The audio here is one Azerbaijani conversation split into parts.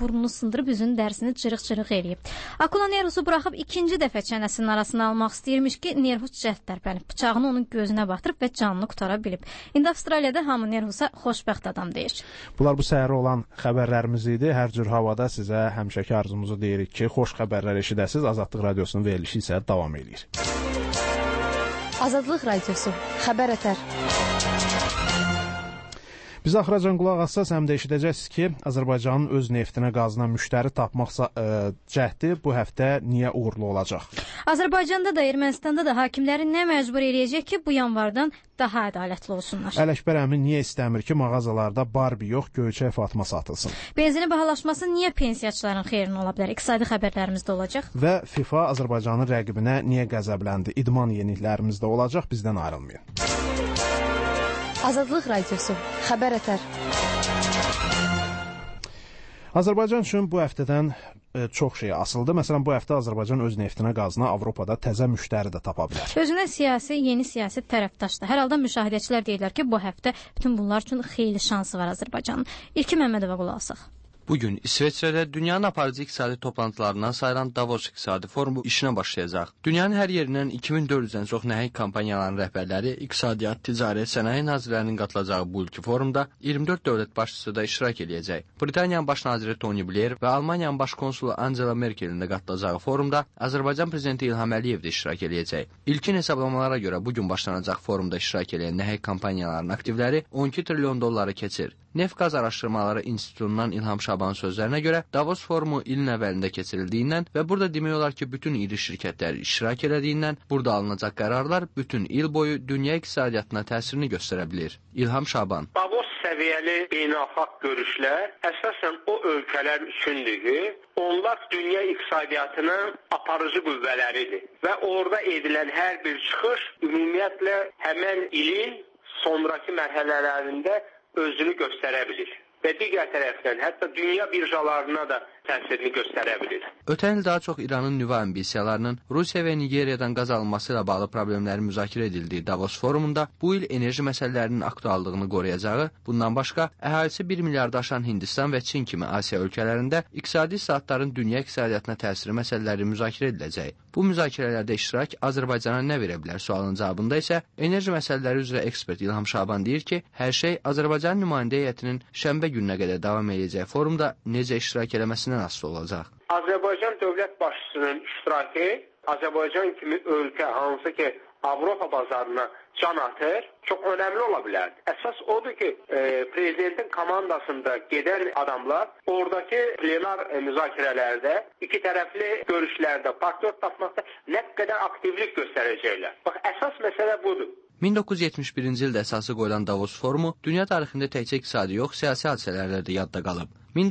burnunu sındırıb üzünün dərisini cırıq-cırıq eləyib. Akula Nerhusu buraxıb ikinci dəfə çənəsinin arasına almaq istəyirmiş ki, Nerhus cəhd tərpənib, bıçağını onun gözünə batırıb və canını qutara bilib. İndi Avstraliyada hamı Nerhusa xoşbəxt adam deyir. Bunlar bu səhər olan xəbərlərimiz idi. Hər cür havada sizə həmişəki arzumuzu deyirik ki, xoş xəbərlər eşidəsiniz. Azadlıq Radiosunun verilişi isə davam edir. Azadlıq Radiosu, xəbər ətər. Biz axıracan qulaq assaz həm də eşidəcəksiniz ki, Azərbaycanın öz neftinə, qazına müştəri tapmaq cəhdi bu həftə niyə uğurlu olacaq? Azərbaycanda da, Ermənistanda da hakimləri nə məcbur eləyəcək ki, bu yanvardan daha ədalətli olsunlar? Ələkbər əmi niyə istəmir ki, mağazalarda Barbie yox, göyçək Fatma satılsın? Benzinin bahalaşması niyə pensiyaçıların xeyrinə ola bilər? İqtisadi xəbərlərimiz də olacaq. Və FIFA Azərbaycanın rəqibinə niyə qəzəbləndi? İdman yeniliklərimiz də olacaq, bizdən ayrılmayın. Azadlıq Radiosu, xəbər ətər. Azərbaycan üçün bu həftədən çox şey asıldı. Məsələn, bu həftə Azərbaycan öz neftinə, qazına Avropada təzə müştəri də tapa bilər. Özünə yeni siyasi tərəfdaşdır. Hər halda müşahidəçilər deyirlər ki, bu həftə bütün bunlar üçün xeyli şansı var Azərbaycanın. İlki Məmmədova qulaq asaq. Bugün İsveçrədə dünyanın aparıcı iqtisadi toplantılarından sayılan Davos İqtisadi Forumu işinə başlayacaq. Dünyanın hər yerindən 2400-dən çox nəhəng kampaniyaların rəhbərləri, iqtisadiyyat, ticarət, sənaye nazirlərinin qatılacağı bu ilki forumda 24 dövlət başçısı da iştirak edəcək. Britaniyanın baş naziri Tony Blair və Almaniyanın baş konsulu Angela Merkelin də qatılacağı forumda Azərbaycan prezidenti İlham Əliyev də iştirak edəcək. İlkin hesablamalara görə bugün başlanacaq forumda iştirak edən nəhəng kampaniyaların aktivləri 12 trilyon dolları keçir. Neft-Qaz Araşdırmaları İnstitutundan İlham Şabanın sözlərinə görə Davos forumu ilin əvvəlində keçirildiyindən və burada demək olar ki, bütün iri şirkətlər iştirak elədiyindən burada alınacaq qərarlar bütün il boyu dünya iqtisadiyyatına təsirini göstərə bilir. İlham Şaban. Davos səviyyəli beynəlxalq görüşlər əsasən o ölkələr üçündür ki, onlar dünya iqtisadiyyatının aparıcı qüvvələridir və orada edilən hər bir çıxış ümumiyyətlə həmən ilin sonraki mərhələlərində özünü göstərə bilir və digər tərəfdən hətta dünya birjalarına da təsirini göstərə bilir. Ötən il daha çox İranın nüvə ambisiyalarının Rusiya və Nigeriyadan qaz alınması ilə bağlı problemlərin müzakirə edildiyi Davos forumunda bu il enerji məsələlərinin aktuallığını qoruyacağı, bundan başqa əhalisi 1 milyardı aşan Hindistan və Çin kimi Asiya ölkələrində iqtisadi saatların dünya iqtisadiyyatına təsiri məsələləri müzakirə ediləcək. Bu müzakirələrdə iştirak Azərbaycana nə verə bilər sualın cavabında isə enerji məsələləri üzrə ekspert İlham Şaban deyir ki, hər şey Azərbaycan nümayəndə heyətinin şənbə gününə qədər davam edəcək forumda necə iştirak eləməsindən asılı olacaq. Azərbaycan dövlət başçısının iştirakı Azərbaycan kimi ölkə hansı ki Avropa bazarına can atır, çox önəmli ola bilər. Əsas odur ki, prezidentin komandasında gedən adamlar oradakı plenar müzakirələrdə, iki tərəfli görüşlərdə, partnyor tapmaqda nə qədər aktivlik göstərəcəklər. Bax, əsas məsələ budur. 1971-ci ildə əsası qoyulan Davos forumu dünya tarixində təkcə iqtisadi yox, siyasi hadisələrlə də yadda qalıb.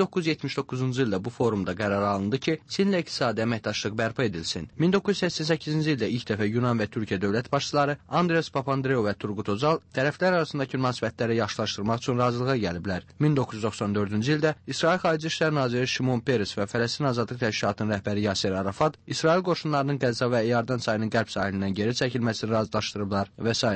1979-cu ildə bu forumda qərar alındı ki, Çinlə iqtisadi əməkdaşlıq bərpa edilsin. 1988-ci ildə ilk dəfə Yunan və Türkiyə dövlət başçıları Andres Papandreou və Turgut Özal tərəflər arasındakı münasibətləri yaxşılaşdırmaq üçün razılığa gəliblər. 1994-cü ildə İsrail Xarici İşlər Naziri Şimon Peres və Fələstin Azadlıq Təşkilatının rəhbəri Yasir Arafat İsrail qoşunlarının Qəzza və Yardan çayının qərb sahilindən geri çəkilməsini razılaşdırıblar və s.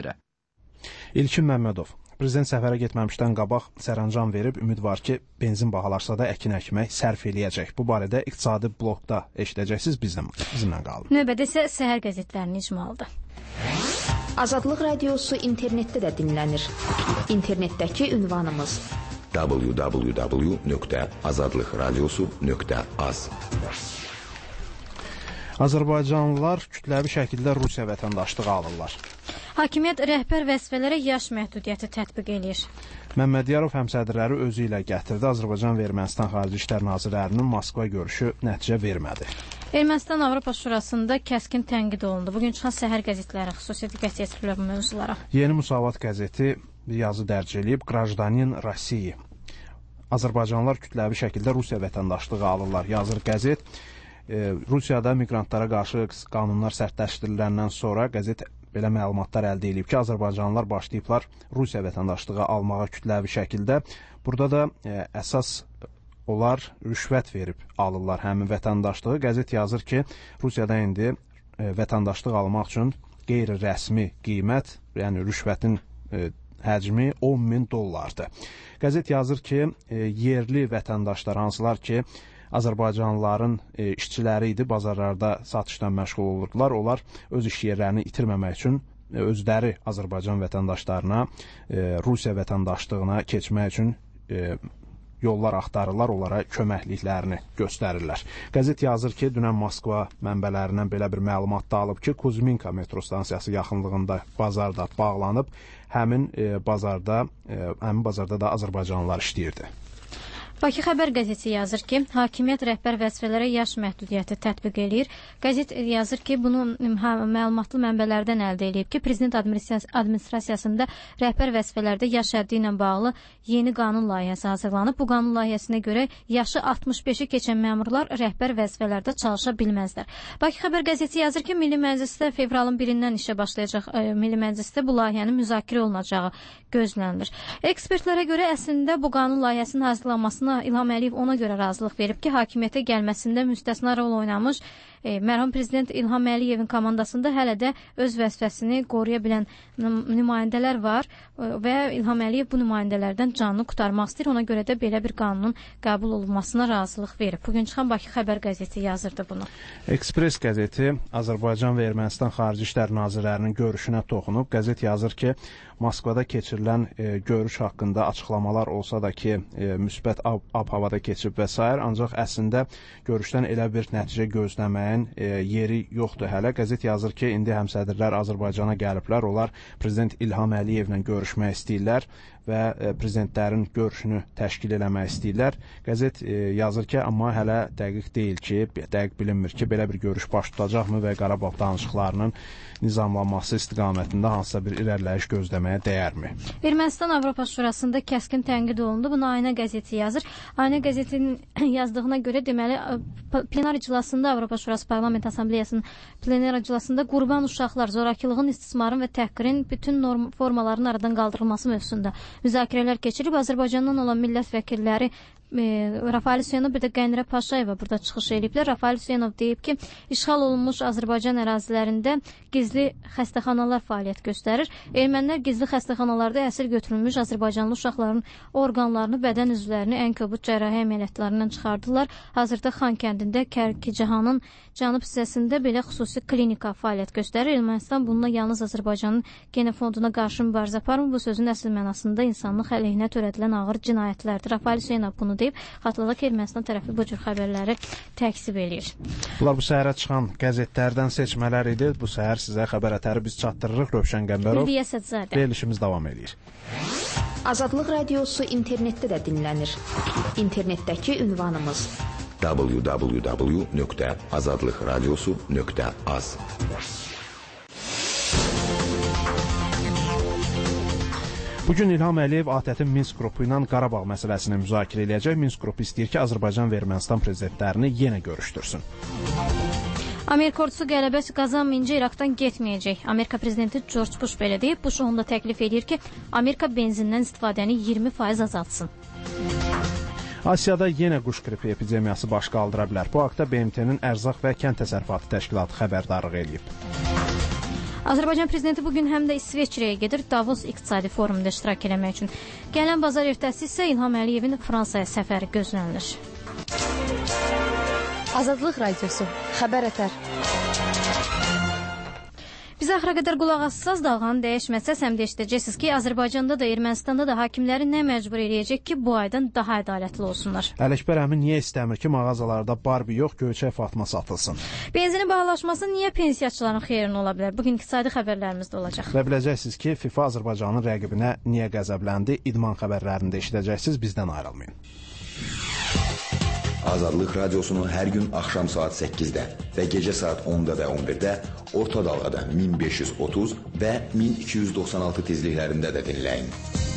İlkin Məmmədov. Prezident səfərə getməmişdən qabaq sərəncam verib, ümid var ki, benzin bahalaşsa da əkin əkmək sərf eləyəcək. Bu barədə iqtisadi blokda eşidəcəksiniz, bizimlə qalın. Növbədə isə səhər qəzetlərinin icmalıdır. Azadlıq Radiosu internetdə də dinlənir. İnternetdəki ünvanımız www.azadlıqradiosu.az. Azərbaycanlılar kütləvi şəkildə Rusiya vətəndaşlığı alırlar. Hakimiyyət rəhbər vəzifələrə yaş məhdudiyyəti tətbiq edir. Məmmədiyarov həmsədrləri özü ilə gətirdi. Azərbaycan və Ermənistan Xarici İşlər Nazirlərinin Moskva görüşü nəticə vermədi. Ermənistan Avropa Şurasında kəskin tənqid olundu. Bugün çıxan səhər qəzetləri xüsusi diqqət yetirilib bu mövzulara. Yeni Musavat qəzeti yazı dərc edib, Qrajdanin Rasiyi. Azərbaycanlılar kütləvi şəkildə Rusiya vətəndaşlığı alırlar, yazır qəzet. Rusiyada miqrantlara qarşı qanunlar sərtləşdiriləndən sonra qəzet belə məlumatlar əldə edib ki, Azərbaycanlılar başlayıblar Rusiya vətəndaşlığı almağa kütləvi şəkildə. Burada da əsas onlar rüşvət verib alırlar həmin vətəndaşlığı. Qəzet yazır ki, Rusiyada indi vətəndaşlıq almaq üçün qeyri-rəsmi qiymət, yəni rüşvətin həcmi $10.000-dır. Qəzet yazır ki, yerli vətəndaşlar, hansılar ki, Azərbaycanlıların işçiləri idi, bazarlarda satışdan məşğul olurdular. Onlar öz iş yerlərini itirməmək üçün özləri Azərbaycan vətəndaşlarına, Rusiya vətəndaşlığına keçmək üçün yollar axtarırlar, onlara köməkliklərini göstərirlər. Qəzet yazır ki, dünən Moskva mənbələrindən belə bir məlumat da alıb ki, Kuzminka metro stansiyası yaxınlığında bazar da bağlanıb, həmin bazarda da Azərbaycanlılar işləyirdi. Bakı Xəbər qəzeti yazır ki, hakimiyyət rəhbər vəzifələrə yaş məhdudiyyəti tətbiq eləyir. Qəzet yazır ki, bunu məlumatlı mənbələrdən əldə edib ki, prezident administrasiyasında rəhbər vəzifələrdə yaş həddi ilə bağlı yeni qanun layihəsi hazırlanıb. Bu qanun layihəsinə görə yaşı 65-i keçən məmurlar rəhbər vəzifələrdə çalışa bilməzlər. Bakı Xəbər qəzeti yazır ki, Milli Məclisdə fevralın 1-dən işə başlayacaq Milli Məclisdə bu layihənin müzakirə olunacağı gözlənilir. Ekspertlərə görə əslində bu qanun layihəsinin hazırlanmasına İlham Əliyev ona görə razılıq verib ki, hakimiyyətə gəlməsində müstəsna rol oynamış mərhum prezident İlham Əliyevin komandasında hələ də öz vəzifəsini qoruya bilən nümayəndələr var və İlham Əliyev bu nümayəndələrdən canını qurtarmaq istəyir. Ona görə də belə bir qanunun qəbul olunmasına razılıq verib. Bugün çıxan Bakı Xəbər qəzeti yazırdı bunu. Ekspres qəzeti Azərbaycan və Ermənistan Xarici İşlər Nazirlərinin görüşünə toxunub. Qəzet yazır ki, Moskvada keçirilən görüş haqqında açıqlamalar olsa da ki, müsbət ab-havada keçib və s. ancaq əslində görüşdən elə bir nəticə gözləməyin yeri yoxdur hələ. Qəzet yazır ki, indi həmsədrlər Azərbaycana gəliblər, onlar prezident İlham Əliyevlə görüşmək istəyirlər və prezidentlərin görüşünü təşkil eləmək istəyirlər. Qəzet yazır ki, amma hələ dəqiq deyil ki, dəqiq bilinmir ki, belə bir görüş baş tutacaqmı və Qarabağ danışıqlarının nizamlanması istiqamətində hansısa bir irəliləyiş gözləməyə dəyərmi? Ermənistan Avropa Şurasında kəskin tənqid olundu. Bunu Ayna qəzeti yazır. Ayna qəzetinin yazdığına görə deməli plenar iclasında Avropa Şurası Parlament Assambleyasının plenar iclasında qurban uşaqlar, zorakılığın, istismarın və təhqirin bütün formalarının aradan qaldırılması mövzusunda müzakirələr keçirib. Azərbaycandan olan millət vəkilləri Rafael Hüseynov, bir də Qənirə Paşayeva burada çıxış ediblər. Rafael Hüseynov deyib ki, işğal olunmuş Azərbaycan ərazilərində gizli xəstəxanalar fəaliyyət göstərir. Ermənilər gizli xəstəxanalarda əsir götürülmüş Azərbaycanlı uşaqların orqanlarını, bədən üzvlərini ən kobud cərrahi əməliyyatlarından çıxardılar. Hazırda Xankəndində Kərkicahanın cənub hissəsində belə xüsusi klinika fəaliyyət göstərir. Ermənistan bununla yalnız Azərbaycanın genofonduna qarşı mübarizə aparmır. Bu sözün əsl mənasında insanlıq əleyhinə törədilən ağır cinayətlərdir. Rafael Hüseynov bunu deyib, xatırladaq ki, Ermənistan tərəfi bu cür xəbərləri təksib eləyir. Bunlar bu səhərə çıxan qəzetlərdən seçmələr idi. Bu səhər sizə xəbər ətəri biz çatdırırıq. Rövşən Qəmbərov. Hülya Sədzadə. Verilişimiz davam edir. Azadlıq radiosu internetdə də dinlənir. İnternetdəki ünvanımız www.azadlıqradiosu.az. Bugün İlham Əliyev ATƏT-in Minsk qrupu ilə Qarabağ məsələsini müzakirə edəcək. Minsk qrupu istəyir ki, Azərbaycan və Ermənistan prezidentlərini yenə görüşdürsün. Amerika ordusu qələbəsi qazanmayınca İraqdan getməyəcək. Amerika prezidenti George Bush belə deyib. Bush onda təklif edir ki, Amerika benzindən istifadəni 20% azaltsın. Asiyada yenə quş qripi epidemiyası baş qaldıra bilər. Bu haqda BMT-nin Ərzaq və Kənd Təsərrüfatı Təşkilatı xəbərdarlıq eləyib. Azərbaycan prezidenti bugün həm də İsveçrəyə gedir, Davos iqtisadi forumunda iştirak eləmək üçün. Gələn bazar ertəsi isə İlham Əliyevin Fransaya səfəri gözlənilir. Azadlıq radiosu, xəbər ətər. Biz axıra qədər qulaq assaz, dalğanı dəyişməsəz həm də eşidəcəksiniz ki, Azərbaycanda da, Ermənistanda da hakimləri nə məcbur eləyəcək ki, bu aydan daha ədalətli olsunlar. Ələkbər əmi niyə istəmir ki, mağazalarda Barbie yox, göyçək Fatma satılsın? Benzinin bahalaşması niyə pensiyaçıların xeyrinə ola bilər? Bugün iqtisadi xəbərlərimiz də olacaq. Və biləcəksiniz ki, FIFA Azərbaycanın rəqibinə niyə qəzəbləndi? İdman xəbərlərində eşidəcəksiniz, bizdən ayrılmayın. Azadlıq radiosunu hər gün axşam saat 8-də və gecə saat 10-da və 11-də orta dalğada 1530 və 1296 tezliklərində də dinləyin.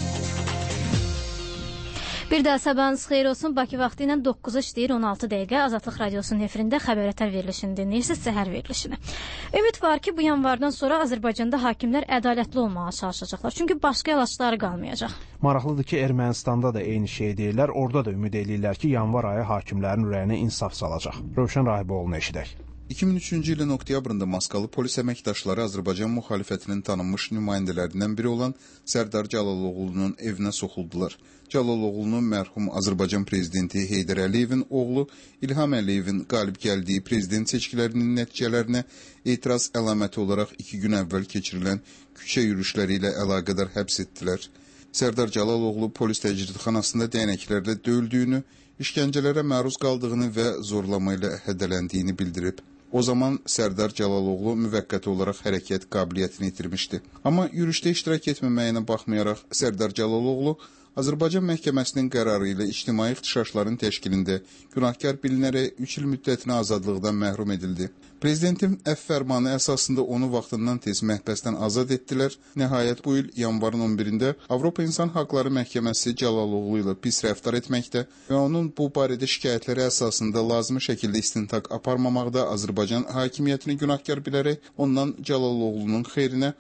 Bir daha sabahınız xeyir olsun. Bakı vaxtı ilə 9-a işləyir 16 dəqiqə. Azadlıq radiosunun efirində xəbər ətər verilişini dinləyirsiniz, səhər verilişini. Ümid var ki, bu yanvardan sonra Azərbaycanda hakimlər ədalətli olmağa çalışacaqlar. Çünki başqa əlaçları qalmayacaq. Maraqlıdır ki, Ermənistanda da eyni şey deyirlər. Orada da ümid edirlər ki, yanvar ayı hakimlərin ürəyinə insaf salacaq. Rövşən Rahiboğlu'nu eşidək. 2003-cü ilin oktyabrında Maskalı polis əməkdaşları Azərbaycan müxalifətinin tanınmış nümayəndələrindən biri olan Sərdar Cəlaloğlu'nun evinə soxuldular. Cəlaloğlu'nun mərhum Azərbaycan prezidenti Heydər Əliyevin oğlu İlham Əliyevin qalib gəldiyi prezident seçkilərinin nəticələrinə etiraz əlaməti olaraq 2 gün əvvəl keçirilən küçə yürüşləri ilə əlaqədar həbs etdilər. Sərdar Cəlaloğlu polis təcridxanasında dəyənəklərlə döyüldüyünü, işgəncələrə məruz qaldığını və zorlama ilə hədələndiyini bildirib. O zaman Sərdar Cəlaloğlu müvəqqəti olaraq hərəkət qabiliyyətini itirmişdi. Amma yürüşdə iştirak etməməyinə baxmayaraq Sərdar Cəlaloğlu Azərbaycan məhkəməsinin qərarı ilə ictimai ixtişaşların təşkilində günahkar bilinərək 3 il müddətinə azadlıqdan məhrum edildi. Prezidentin əfv fərmanı əsasında onu vaxtından tez məhbəsdən azad etdilər. Nəhayət bu il yanvarın 11-də Avropa İnsan Haqları Məhkəməsi Cəlaloğlu ilə pis rəftar etməkdə və onun bu barədə şikayətləri əsasında lazımi şəkildə istintaq aparmamaqda Azərbaycan hakimiyyətini günahkar bilərək ondan Cəlaloğlu'nun xeyrinə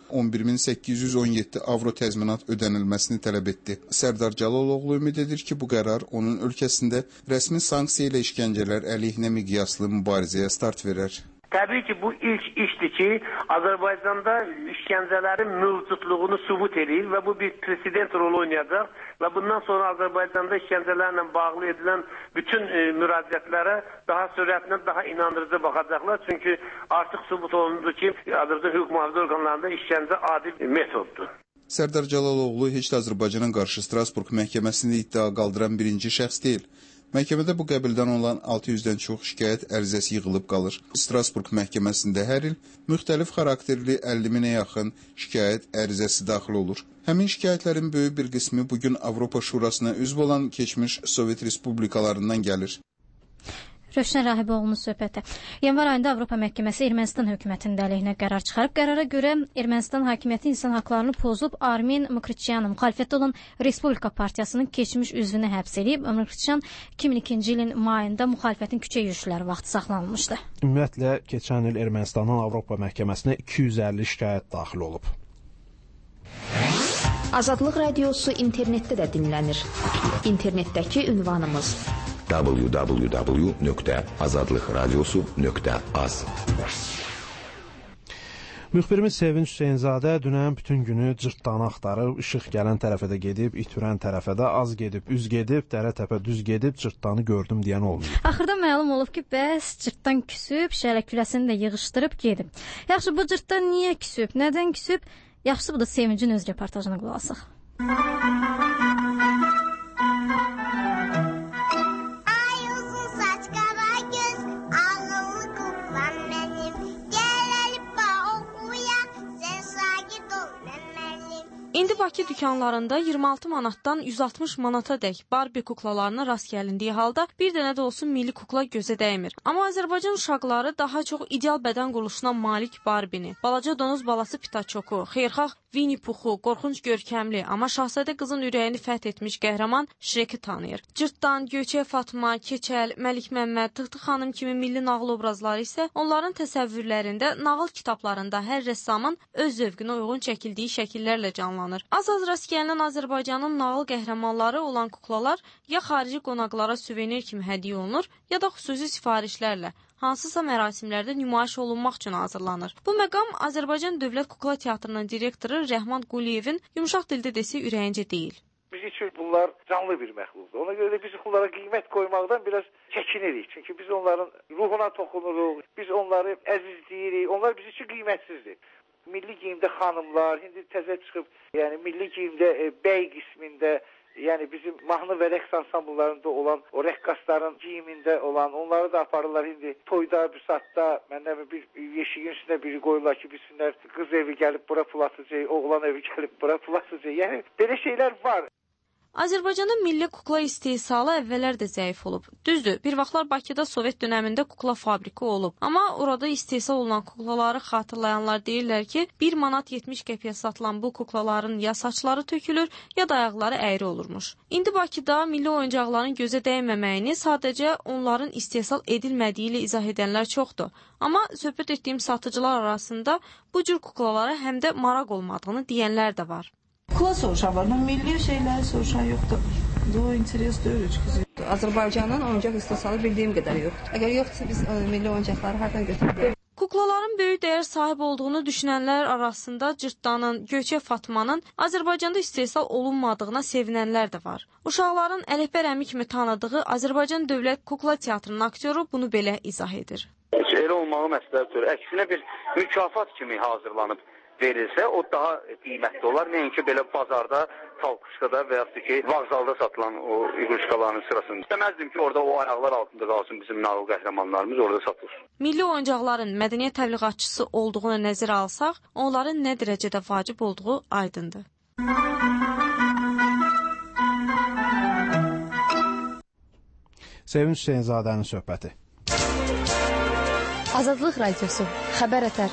11.817 avro təzminat ödənilməsini tələb etdi. Sərdar Cəlaloğlu ümid edir ki, bu qərar onun ölkəsində rəsmi sanksiya ilə işgəncələr əleyhinə miqyaslı mübarizəyə start verər. Təbii ki, bu ilk işdir ki, Azərbaycanda işgəncələrin mövcudluğunu sübut edir və bu bir president rolu oynayacaq və bundan sonra Azərbaycanda işgəncələrlə bağlı edilən bütün müraciətlərə daha sürətlə, daha inandırıcı baxacaqlar. Çünki artıq sübut olundu ki, Azərbaycan hüquq mühafizə orqanlarında işgəncə adi metoddur. Sərdar Cəlaloğlu heç də Azərbaycana qarşı Strasburq məhkəməsində iddia qaldıran birinci şəxs deyil. Məhkəmədə bu qəbildən olan 600-dən çox şikayət ərizəsi yığılıb qalır. Strasburq məhkəməsində hər il müxtəlif xarakterli 50 minə yaxın şikayət ərizəsi daxil olur. Həmin şikayətlərin böyük bir qismi bugün Avropa Şurasına üzv olan keçmiş Sovet Respublikalarından gəlir. Rövşən Rahiboğlu'nun söhbəti. Yanvar ayında Avropa Məhkəməsi Ermənistan hökumətinin əleyhinə qərar çıxarıb. Qərara görə Ermənistan hakimiyyəti insan haqlarını pozub Armin Mukriçyanın müxalifətdə olan Respublika Partiyasının keçmiş üzvünü həbs edib. Mukriçyan 2002-ci ilin mayında müxalifətin küçə yürüşləri vaxtı saxlanılmışdı. Ümumiyyətlə, keçən il Ermənistanın Avropa Məhkəməsinə 250 şikayət daxil olub. Azadlıq Radiosu internetdə də dinlənir. İnternetdəki ünvanımız www.azadlıqradiosu.az. Müxbirimiz Sevinç Hüseynzadə dünən bütün günü cırtdanı axtarıb, işıq gələn tərəfə də gedib, itirən tərəfə də az gedib, üz gedib, dərə təpə düz gedib, cırtdanı gördüm deyən olmuyor. Axırda məlum olub ki, bəs cırtdan küsüb, şələ küləsini də yığışdırıb gedib. Yaxşı, bu cırtdan niyə küsüb, nədən küsüb? Yaxşısı bu da Sevincin öz reportajına qulaq asaq. İndi Bakı dükanlarında 26 manatdan 160 manata dək Barbie kuklalarına rast gəlindiyi halda bir dənə də olsun milli kukla gözə dəymir. Amma Azərbaycan uşaqları daha çox ideal bədən quruluşuna malik Barbie-ni, balaca donuz balası Pitachoku, xeyirxah Winnie Puxu, qorxunc görkəmli, amma şahzadə qızın ürəyini fəth etmiş qəhrəman Şreki tanıyır. Cırtdan, Göyçək Fatma, Keçəl, Məlik Məmməd, Tıxtı xanım kimi milli nağıl obrazları isə onların təsəvvürlərində, nağıl kitablarında hər rəssamın öz zövqünə uyğun çəkildiyi şəkillərlə canlanır. Az-az rast gəlinən Azərbaycanın nağıl qəhrəmanları olan kuklalar ya xarici qonaqlara suvenir kimi hədiyyə olunur, ya da xüsusi sifarişlərlə hansısa mərasimlərdə nümayiş olunmaq üçün hazırlanır. Bu məqam Azərbaycan Dövlət Kukla Teatrının direktoru Rəhman Quliyevin yumşaq dildə desə ürəyincə deyil. Biz üçün bunlar canlı bir məxluqdur. Ona görə də biz onlara qiymət qoymaqdan biraz çəkinirik. Çünki biz onların ruhuna toxunuruq, biz onları əzizləyirik, onlar biz üçün qiymətsizdir. Milli geyimdə xanımlar, indi təzə çıxıb, yəni milli geyimdə bəy qismində, yəni bizim mahnı və rəqs ansambllarında olan o rəqqasların geyimində olan, onları da aparırlar indi toyda, büsatda, məndən bir yeşiyin üstünə biri qoyurlar ki, bilsinlər, qız evi gəlib bura pul atacaq, oğlan evi gəlib bura pul atacaq. Yəni belə şeylər var. Azərbaycanın milli kukla istehsalı əvvəllər də zəif olub. Düzdür, bir vaxtlar Bakıda Sovet dönəmində kukla fabriki olub. Amma orada istehsal olunan kuklaları xatırlayanlar deyirlər ki, 1 manat 70 qəpiyə satılan bu kuklaların ya saçları tökülür, ya da ayaqları əyri olurmuş. İndi Bakıda milli oyuncaqların gözə dəyməməyini sadəcə onların istehsal edilmədiyi ilə izah edənlər çoxdur. Amma söhbət etdiyim satıcılar arasında bu cür kuklalara həm də maraq olmadığını deyənlər də var. Kukla soruşan var, ama milli şeyler soruşan yoktu. O interes de öyle çünkü. Azərbaycanın oyuncaq istehsalı bildiyim qədər yoxdur. Əgər yoxdursa biz milli oyuncaqları hardan götürürük? Kuklaların böyük dəyər sahib olduğunu düşünənlər arasında Cırtdanın, Göyçə Fatmanın Azərbaycanda istehsal olunmadığına sevinənlər də var. Uşaqların Ələkbər əmi kimi tanıdığı Azərbaycan Dövlət Kukla Teatrının aktyoru bunu belə izah edir. Elə olmağı məsləhətdir. Əksinə bir mükafat kimi hazırlanıb verilsə, o daha qiymətli olar. Nəinki belə bazarda, talqışkada və yaxud ki, vağzalda satılan o iqruşkaların sırasında. İstəməzdim ki, orada o ayaqlar altında qalsın bizim nağıl qəhrəmanlarımız orada satılsın. Milli oyuncaqların mədəniyyət təbliğatçısı olduğunu nəzərə alsaq, onların nə dərəcədə vacib olduğu aydındır. Sevinç Hüseynzadənin söhbəti. Azadlıq Radiosu, Xəbər Ətər.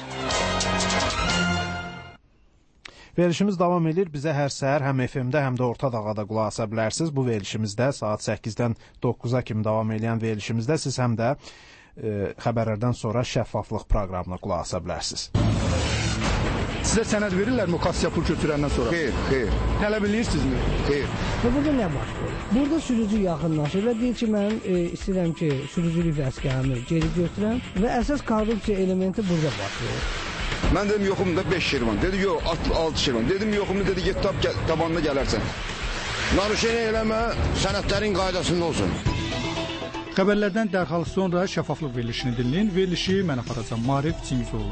Verilişimiz davam edir. Bizə hər səhər həm FM-də, həm də Orta Dağada qulaq asa bilərsiniz. Bu verilişimizdə saat 8-dən 9-a kimi davam edən verilişimizdə siz həm də xəbərlərdən sonra şəffaflıq proqramına qulaq asa bilərsiniz. Sizə sənəd verirlərmi o kassaya pul götürəndən sonra? Xeyr. Tələb eləyirsinizmi? Xeyr. Burada nə baş verir? Burada sürücü yaxınlaşır və deyir ki, mən istəyirəm ki, sürücülük vəzifəmi geri götürəm və əsas korrupsiya elementi burada baş verir. Mən dedim yoxumda 5 şirvan. Dedi yox 6 şirvan. Dedim yoxumda dedi get tabanına gələrsən. Naruşeni eləmə, sənədlərin qaydasında olsun. Xəbərlərdən dərhal sonra şəffaflıq verilişini dinləyin. Verilişi mən aparacam. Marif Çingizoğlu.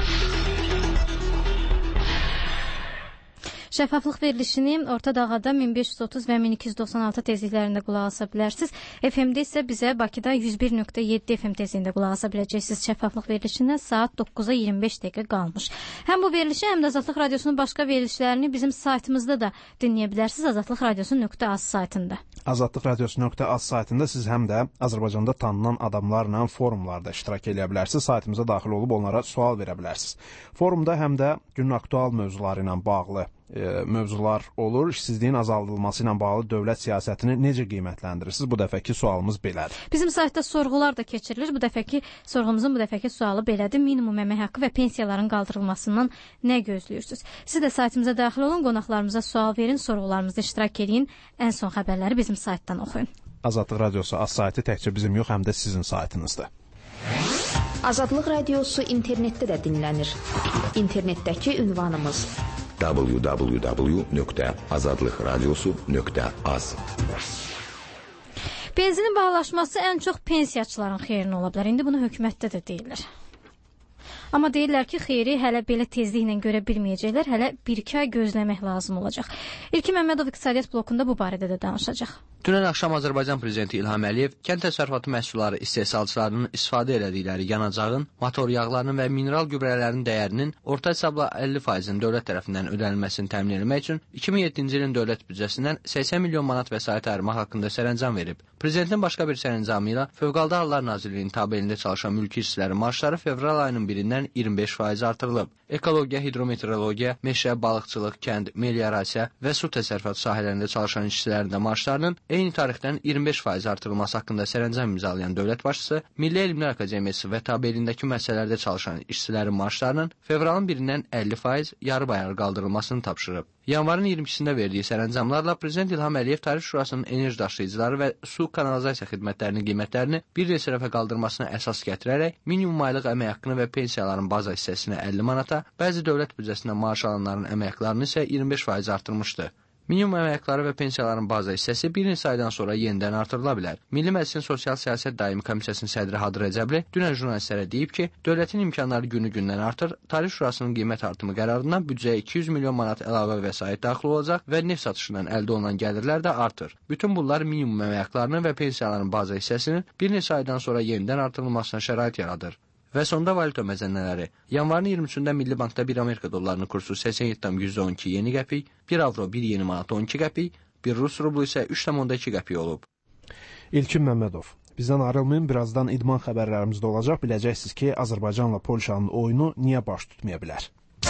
Şəffaflıq verilişini Orta Dağada 1530 və 1296 tezliklərində qulaq asa bilərsiniz. FM-də isə bizə Bakıda 101.7 FM tezliyində qulaq asa biləcəksiniz. Şəffaflıq verilişindən saat 9-a 25 dəqiqə qalmış. Həm bu verilişi, həm də Azadlıq Radiosunun başqa verilişlərini bizim saytımızda da dinləyə bilərsiniz. azadlıqradiosu.az saytında. Azadlıqradiosu.az saytında siz həm də Azərbaycanda tanınan adamlarla forumlarda iştirak edə bilərsiniz. Saytımıza daxil olub onlara sual verə bilərsiniz. Forumda həm də günün aktual mövzuları ilə bağlı mövzular olur. İşsizliyin azaldılması ilə bağlı dövlət siyasətini necə qiymətləndirirsiniz? Bu dəfəki sualımız belədir. Bizim saytda sorğular da keçirilir. Bu dəfəki sualı belədir. Minimum əmək haqqı və pensiyaların qaldırılmasından nə gözləyirsiniz? Siz də saytımıza daxil olun, qonaqlarımıza sual verin, sorğularımızda iştirak edin. Ən son xəbərləri bizim saytdan oxuyun. Azadlıq Radiosu az saytı təkcə bizim yox, həm də sizin saytınızdır. Azadlıq Radiosu internetdə də dinlənir. İnternetdəki ünvanımız www.azadlıqradiosu.az. Benzinin bahalaşması ən çox pensiyaçıların xeyrinə ola bilər. İndi bunu hökumətdə də deyirlər. Amma deyirlər ki, xeyri hələ belə tezliklə görə bilməyəcəklər, hələ 1-2 ay gözləmək lazım olacaq. İlkin Məmmədov iqtisadiyyat blokunda bu barədə də danışacaq. Dünən axşam Azərbaycan Prezidenti İlham Əliyev kənd təsərrüfatı məhsulları istehsalçılarının istifadə etdikləri yanacağın, motor yağlarının və mineral gübrələrin dəyərinin orta hesabla 50%-in dövlət tərəfindən ödənilməsini təmin etmək üçün 2007-ci ilin dövlət büdcəsindən 80 milyon manat vəsait ayırmaq haqqında sərəncam verib. Prezidentin başqa bir sərəncamı ilə Fövqəladə Hallar Nazirliyinin tabeliyində çalışan mülki işçilərin maaşları fevral ayının 1-dən 25% artırılıb. Ekologiya, hidrometeorologiya, meşə, balıqçılıq, kənd, meliorasiya və su təsərrüfatı sahələrində çalışan işçilərin də maaşlarının eyni tarixdən 25% artırılması haqqında sərəncam imzalayan dövlət başçısı Milli Elmlər Akademiyası və tabeliyindəki müəssisələrdə çalışan işçilərin maaşlarının fevralın 1-dən 50% yarı-bayar qaldırılmasını tapşırıb. Yanvarın 22-sində verdiyi sərəncamlarla Prezident İlham Əliyev Tarif Şurasının enerji daşıyıcıları və su kanalizasiya xidmətlərinin qiymətlərini bir neçə dəfə qaldırmasına əsas gətirərək minimum aylıq əmək haqqını və pensiyaların baza hissəsini 50 manata, bəzi dövlət büdcəsindən maaş alanların əmək haqqlarını isə 25% artırmışdı. Minimum əmək haqqları və pensiyaların baza hissəsi bir neçə aydan sonra yenidən artırıla bilər. Milli Məclisin Sosial Siyasət Daimi Komissiyasının sədri Hadır Rəcəbli dünən jurnalistlərə deyib ki, dövlətin imkanları günü-gündən artır, Tarif Şurasının qiymət artımı qərarından büdcəyə 200 milyon manat əlavə vəsait daxil olacaq və neft satışından əldə olunan gəlirlər də artır. Bütün bunlar minimum əmək haqqlarının və pensiyaların baza hissəsinin bir neçə aydan sonra yenidən artırılmasına şərait yaradır. Və sonda valyuta məzənnələri. Yanvarın 23-də Milli Bankda 1 Amerika dollarının kursu 87,12 yeni qəpik, 1 avro 1 yeni manat 12 qəpik, 1 Rus rublu isə 3,2 qəpik olub. İlkin Məmmədov. Bizdən ayrılmayın, birazdan idman xəbərlərimizdə olacaq. Biləcəksiniz ki, Azərbaycanla Polşanın oyunu niyə baş tutmaya bilər?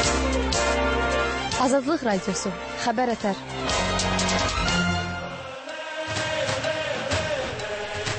Azadlıq Radiosu, Xəbər Ətər.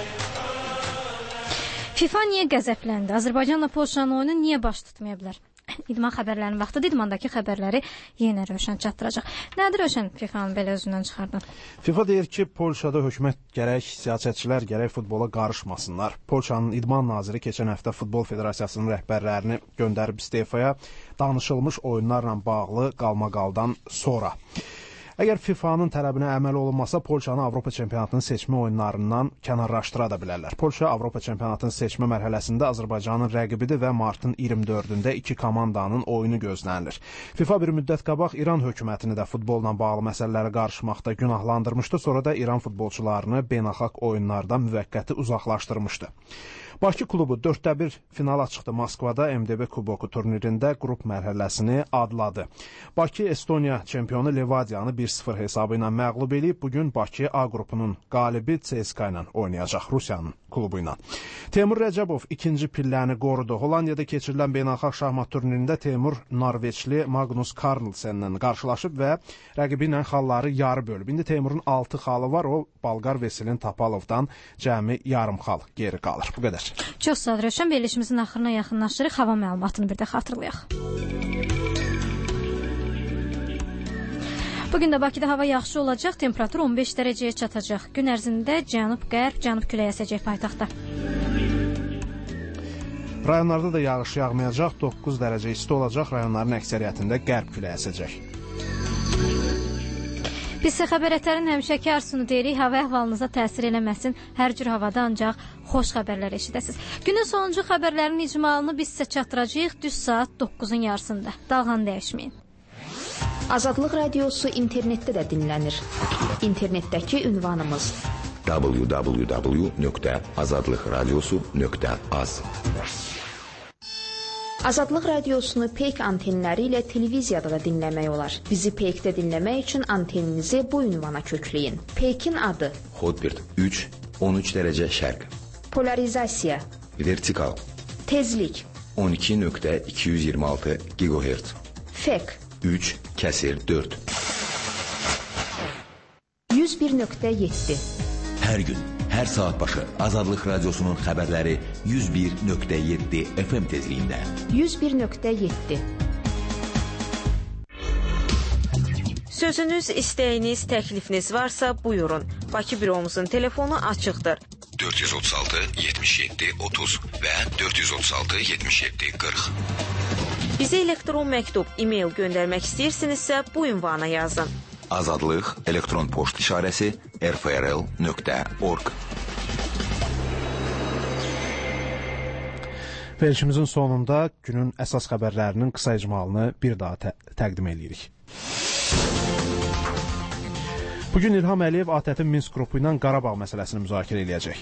FIFA niyə qəzəbləndi? Azərbaycanla Polşanın oyunu niyə baş tutmaya bilər? İdman xəbərlərinin vaxtıdır. İdmandakı xəbərləri yenə Rövşən çatdıracaq. Nədir Rövşən FIFA-nın belə özündən çıxardın? FIFA deyir ki, Polşada hökumət gərək siyasətçilər gərək futbola qarışmasınlar. Polşanın İdman naziri keçən həftə Futbol Federasiyasının rəhbərlərini göndərib istefaya danışılmış oyunlarla bağlı qalmaqaldan sonra. Əgər FIFA-nın tələbinə əməl olunmasa, Polşanı Avropa çempionatının seçmə oyunlarından kənarlaşdıra da bilərlər. Polşa Avropa çempionatının seçmə mərhələsində Azərbaycanın rəqibidir və martın 24-də iki komandanın oyunu gözlənilir. FIFA bir müddət qabaq İran hökumətini də futbolla bağlı məsələlərə qarışmaqda günahlandırmışdı, sonra da İran futbolçularını beynəlxalq oyunlardan müvəqqəti uzaqlaşdırmışdı. Bakı klubu 4-1 finala çıxdı Moskvada MDB kuboku turnirində qrup mərhələsini adladı. Bakı Estoniya çempionu Levadiyanı 1-0 hesabı ilə məğlub edib. Bugün Bakı A qrupunun qalibi CSKA ilə oynayacaq Rusiyanın klubu ilə. Teymur Rəcəbov ikinci pilləni qorudu. Hollandiyada keçirilən beynəlxalq şahmat turnirində Teymur Norveçli Magnus Carlsenlə qarşılaşıb və rəqibi ilə xalları yarı bölüb. İndi Teymurun 6 xalı var, o Balqar Veselin Tapalovdan cəmi yarım xal geri qalır. Bu qədər. Çox sağ ol Rövşən. Verilişimizin axırına yaxınlaşırıq. Hava məlumatını bir də xatırlayaq. Bugün də Bakıda hava yaxşı olacaq, temperatur 15 dərəcəyə çatacaq. Gün ərzində cənub-qərb, cənub küləyi əsəcək paytaxtda. Rayonlarda da yağış yağmayacaq, 9 dərəcə isti olacaq, rayonların əksəriyyətində qərb küləyi əsəcək. Biz isə xəbər ətərin həmişəki arzusunu deyirik, hava əhvalınıza təsir eləməsin, hər cür havada ancaq xoş xəbərlər eşidəsiniz. Günün sonuncu xəbərlərinin icmalını biz sizə çatdıracağıq düz saat 9-un yarısında. Dalğanı dəyişməyin. Azadlıq Radiosu internetdə də dinlənir. İnternetdəki ünvanımız www.azadlıqradiosu.az. Azadlıq Radiosunu Peyk antenləri ilə televiziyada da dinləmək olar. Bizi Peykdə dinləmək üçün anteninizi bu ünvana kökləyin. Peykin adı Hotbird 3, 13 dərəcə şərq. Polarizasiya Vertikal Tezlik 12.226 GHz. Fek 3/4 101.7. Hər gün, hər saat başı Azadlıq Radiosunun xəbərləri 101.7 FM tezliyində. 101.7. Sözünüz, istəyiniz, təklifiniz varsa buyurun. Bakı büromuzun telefonu açıqdır. 436 77 30 və 436 77 40. Bizə elektron məktub, e-mail göndərmək istəyirsinizsə bu ünvana yazın. Azadlıq elektron poçt işarəsi rfrl.org. Verilişimizin sonunda günün əsas xəbərlərinin qısa icmalını bir daha təqdim edirik. Bugün İlham Əliyev ATƏT-in Minsk qrupu ilə Qarabağ məsələsini müzakirə edəcək.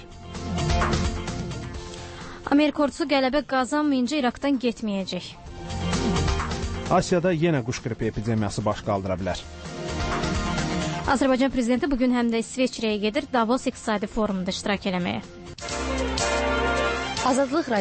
Amerika ordusu qələbə qazanmayınca İraqdan getməyəcək. Asiyada yenə quş qripi epidemiyası baş qaldıra bilər. Azərbaycan prezidenti bugün həm də İsveçrəyə gedir, Davos İqtisadi Forumunda iştirak eləməyə. Azadlıq